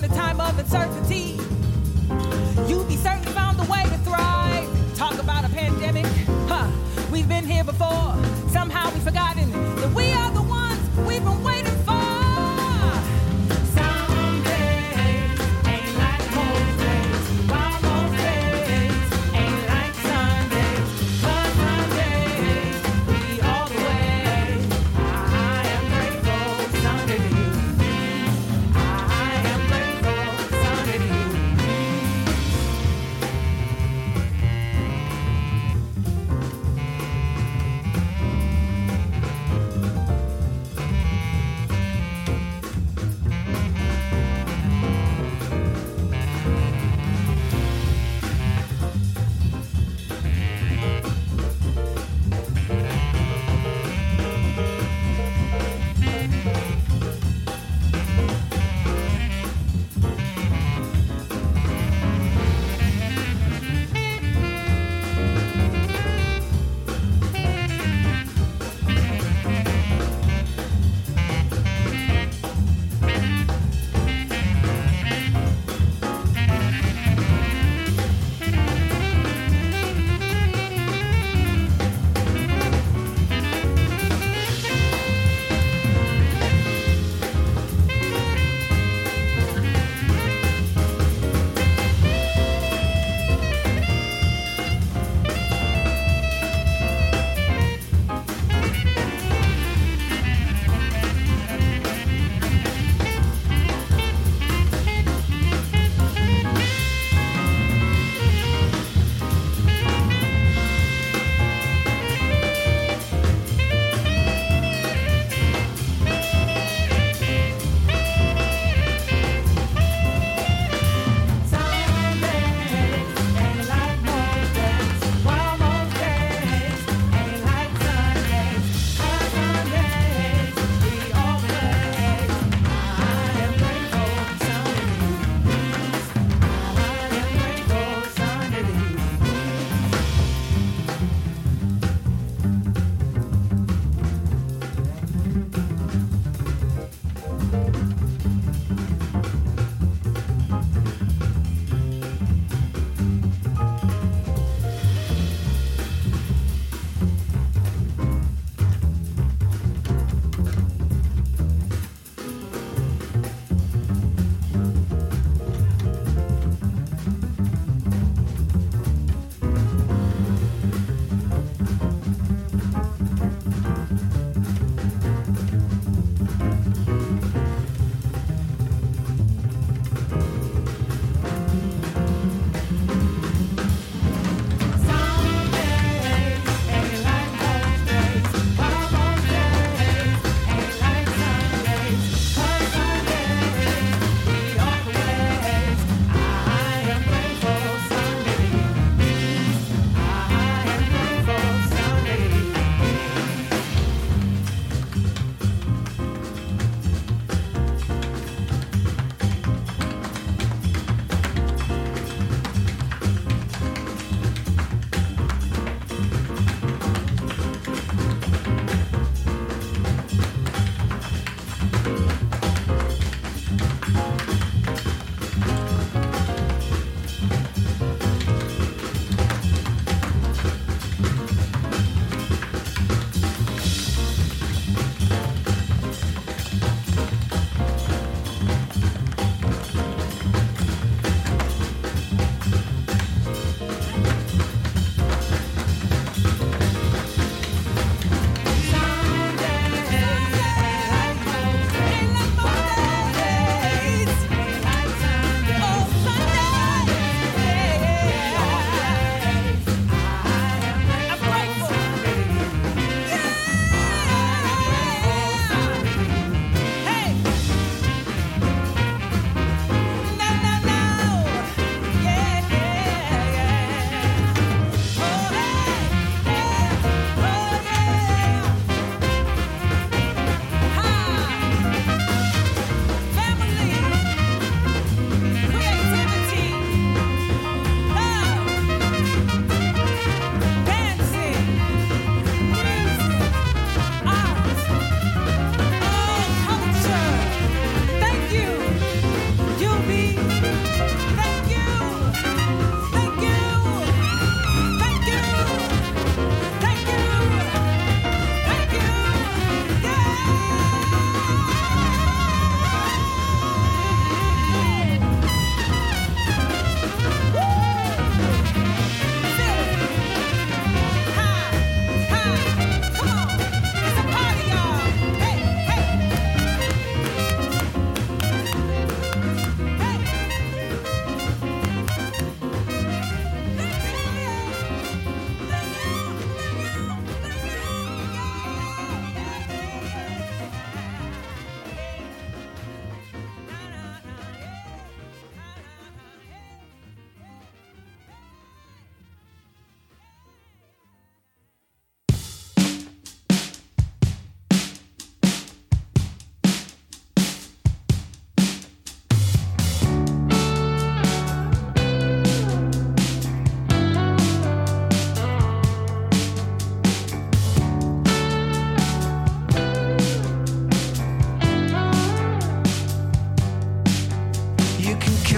a time of uncertainty. You be certain found a way to thrive. Talk about a pandemic, we've been here before. Somehow we've forgotten that we are the ones we've been waiting for.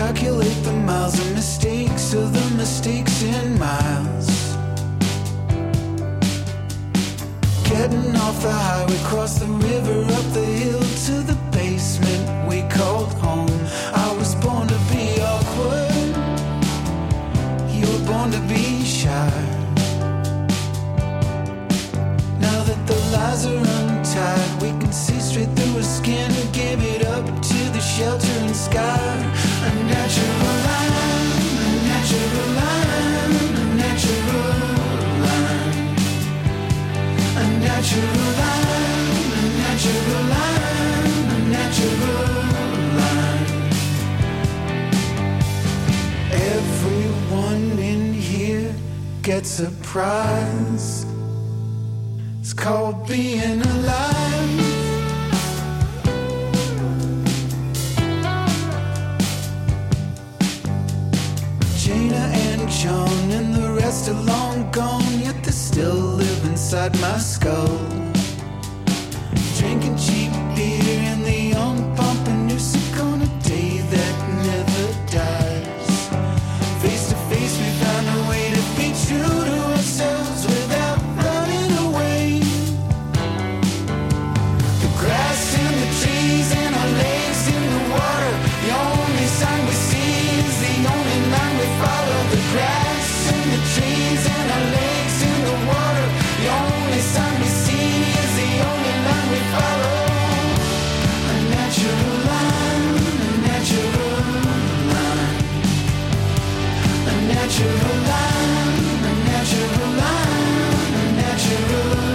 calculate the miles of mistakes of the mistakes in miles. Getting off the highway, cross the river, up the hill to the basement we called home. I was born to be awkward, you were born to be shy. Now that the lies are untied, we can see straight through her skin and give it up to the shelter and sky. A natural line, a natural line, a natural line. A natural line, a natural line, a natural line. Everyone in here gets a prize. It's called being alive. Jaina and John and the rest are long gone, yet they still live inside my skull. Drinking cheap beer in the young pumping music on a day that never dies. Face to face we found a way to be true to ourselves without running away. The grass and the trees and our legs in the water, the only sign we see is the only line we follow. The grass and the trees and our legs in the water, the only sign we see is the only line we follow. A natural line, a natural line. A natural line, a natural line, a natural line.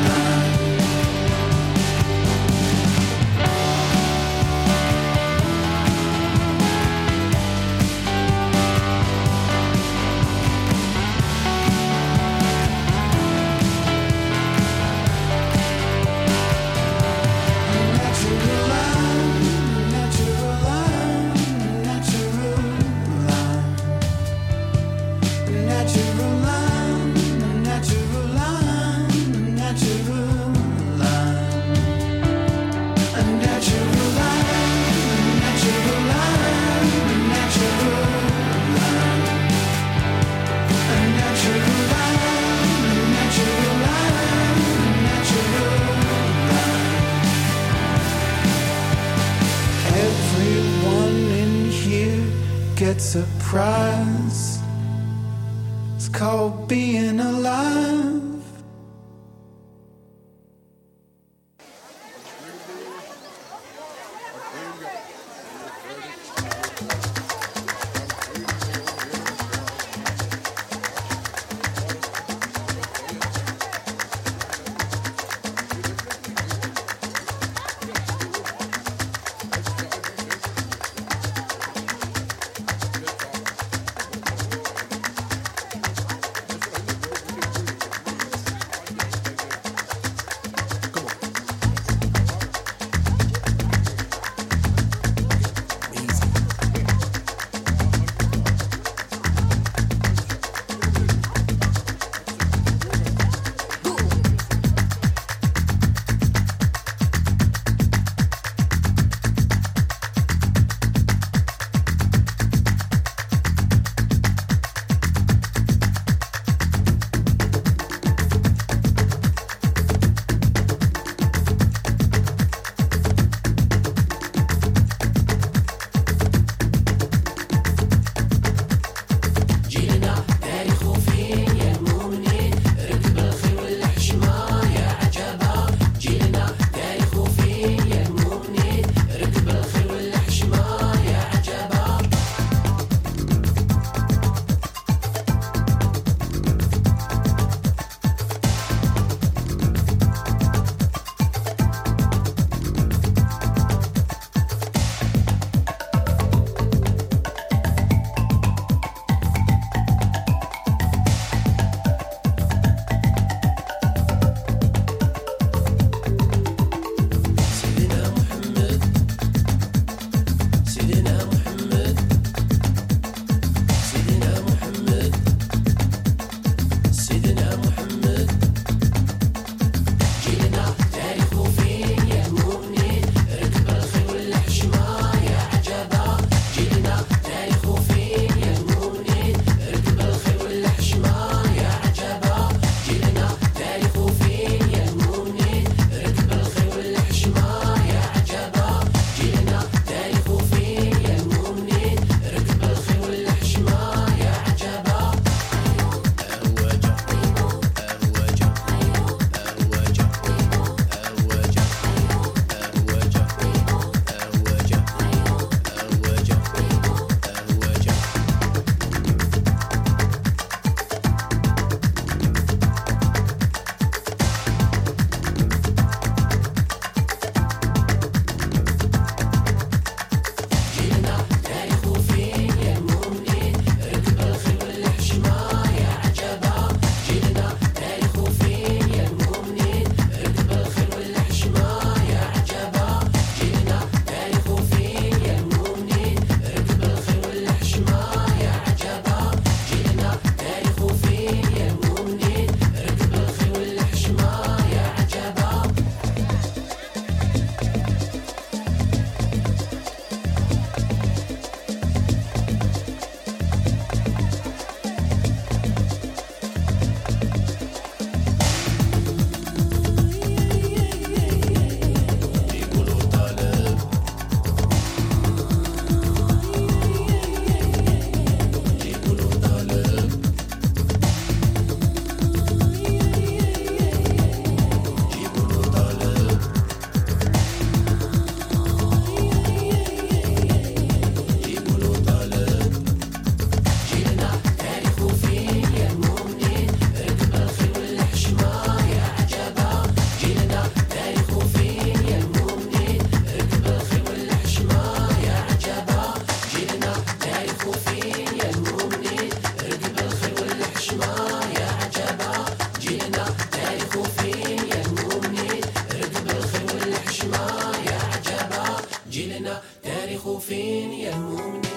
Gets a prize. It's called being alive. خوفين يا المؤمنين.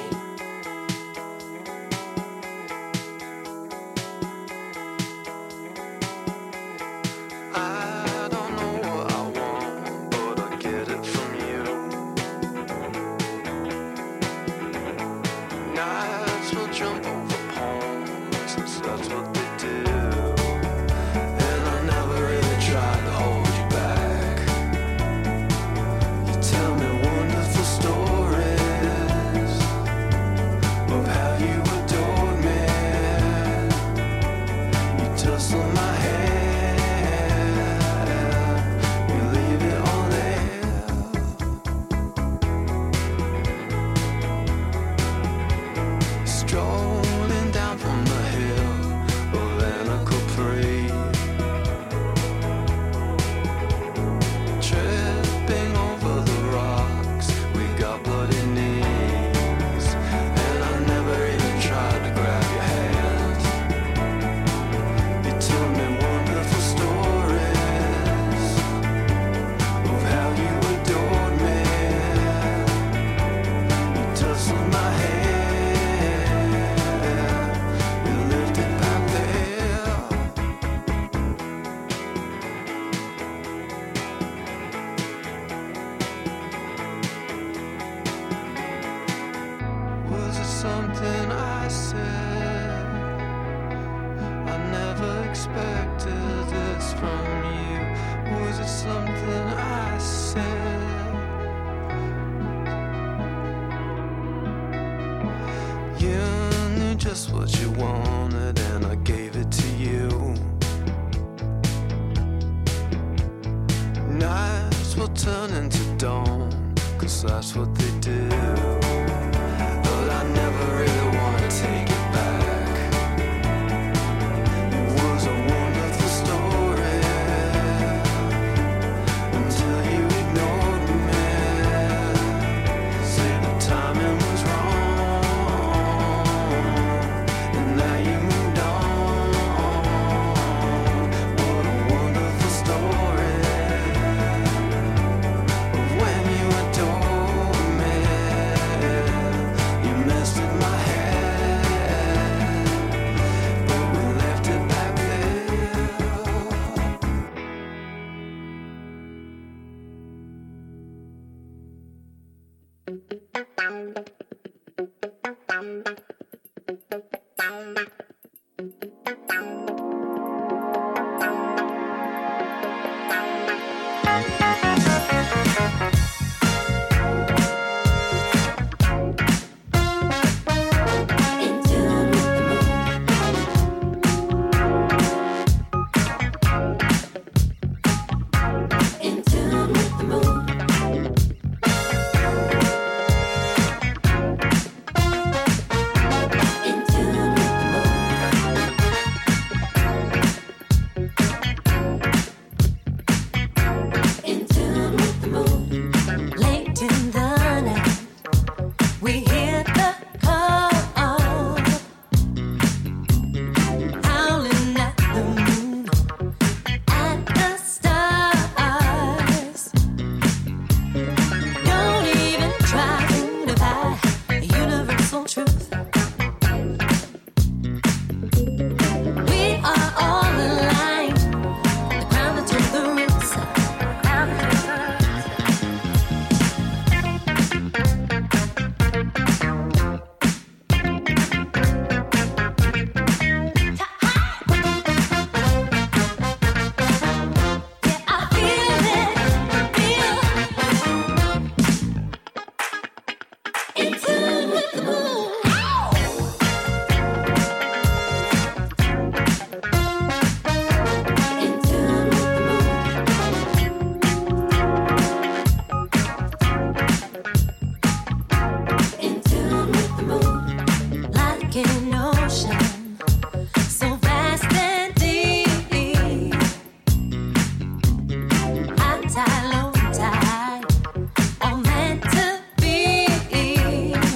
Tie, low tie, all meant to be.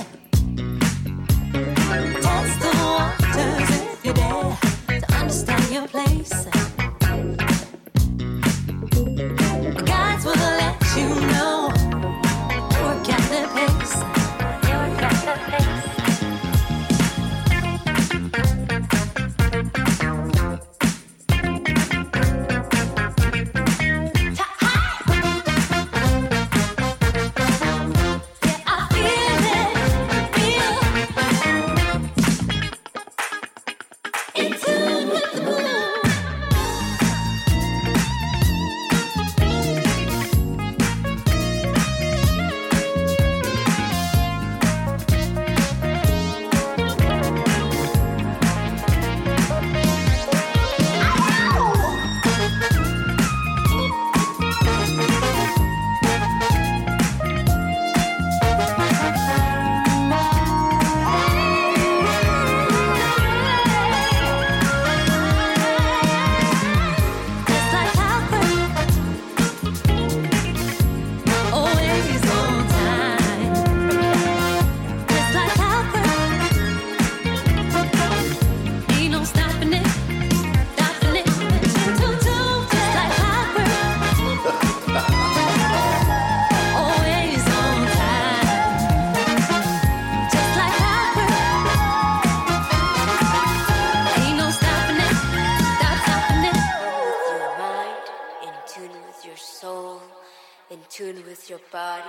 body.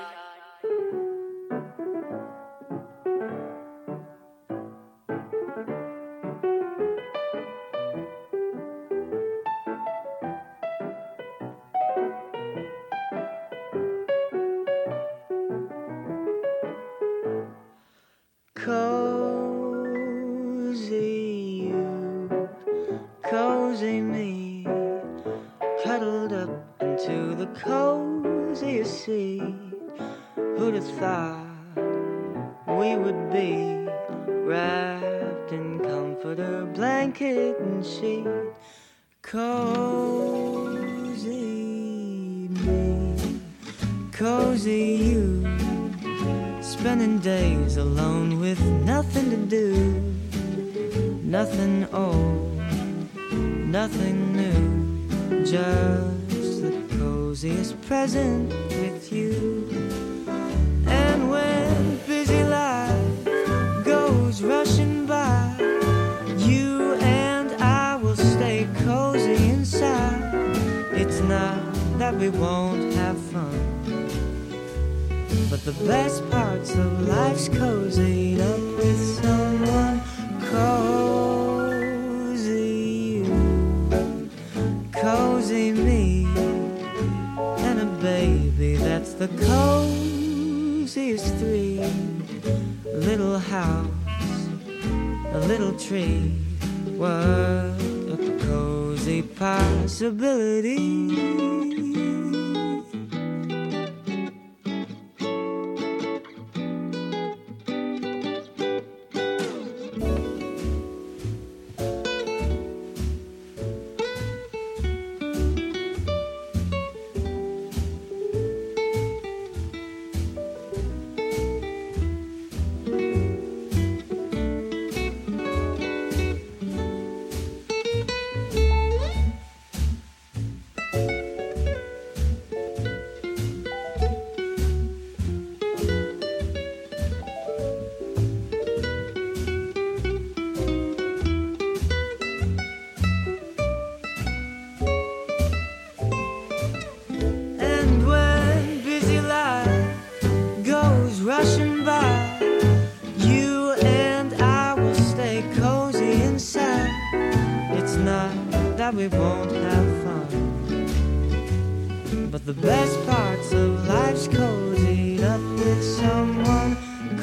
Cozy you, cozy me, cuddled up into the coziest seat. Who'd have thought we would be wrapped in comforter, blanket and sheet? Cozy me, cozy you, spending days alone with nothing to do, nothing old, nothing new, just the coziest present with you. And when busy life goes rushing by, you and I will stay cozy inside. It's not that we won't have fun, but the best parts of life's cozied up with someone cozy you, cozy me, and a baby that's the coziest three. A little house, a little tree, what a cozy possibility. Rushing by, you and I will stay cozy inside. It's not that we won't have fun, but the best parts of life's cozied up with someone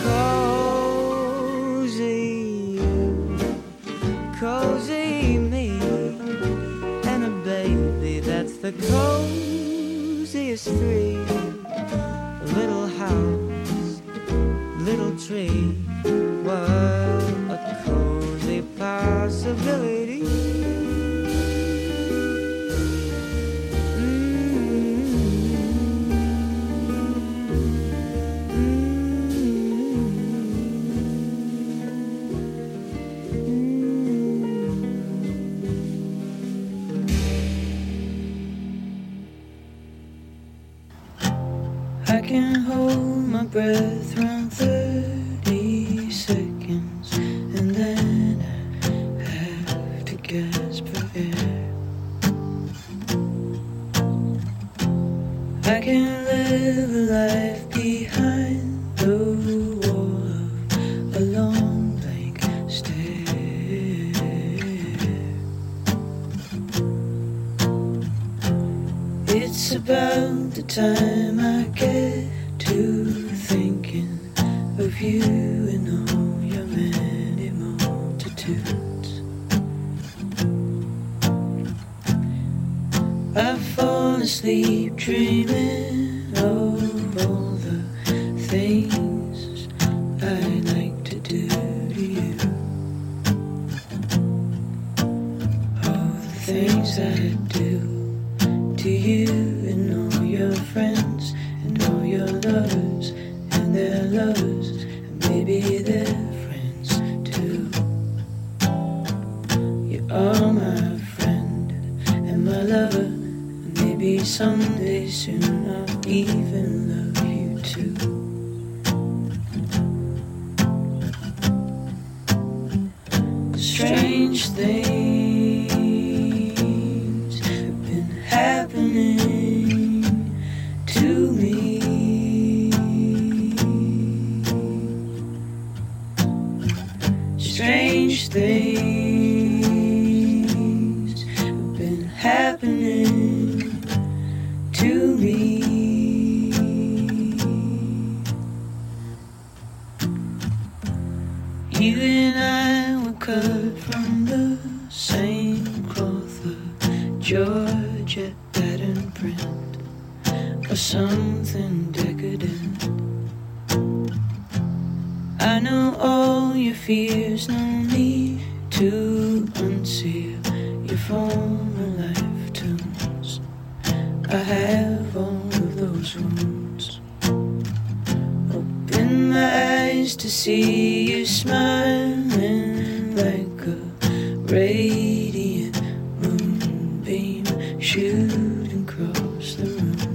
cozy you, cozy me, and a baby that's the coziest three. A little house, little tree, what a cozy possibility. I can hold my breath around 30 seconds, and then I have to gasp for air. I can live a life behind the wall of a long blank stare. It's about the time I get to thinking of you and all your many multitudes. I fall asleep dreaming of all the things I like to do to you, all the things I do to you and all your friends and all your lovers and their lovers and maybe their friends too. You are my friend and my lover, and maybe someday soon I'll even love you too. Strange things have been happening to me. strange things have been happening to me. You and I were cut from the same cloth, a Georgette pattern print, or something decadent. I know all your fears, no need to unseal your former life tunes. I have all of those wounds. Open my eyes to see you smiling like a radiant moonbeam shooting across the room.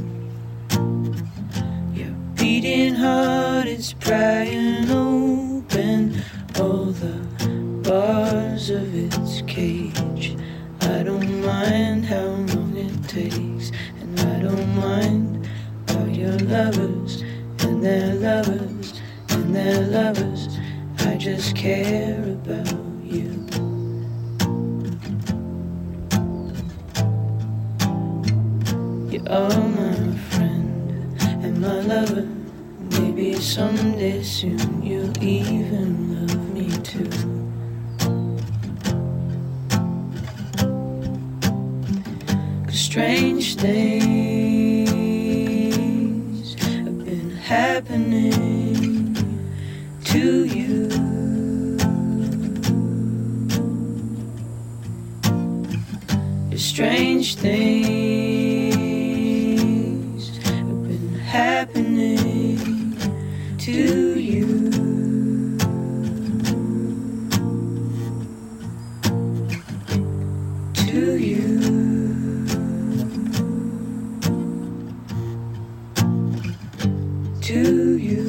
Your beating heart is prying open all the bars of its cage. I don't mind how long it takes, and I don't mind all your lovers and their lovers and their lovers. I just care about you. You are my friend and my lover. Maybe someday soon you'll even love me too. 'Cause strange things have been happening to you. Strange things have been happening to you. To you. To you.